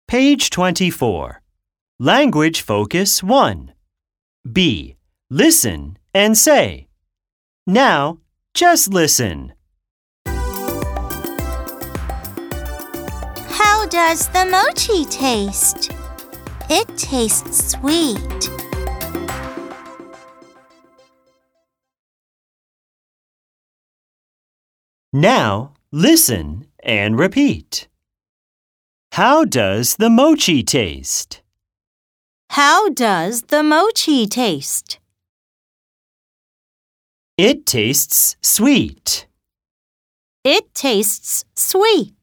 Page 24. Language Focus 1. B. Listen and say. Now, just listen. How does the mochi taste? It tastes sweet. Now, listen and repeat. How does the mochi taste? How does the mochi taste? It tastes sweet. It tastes sweet.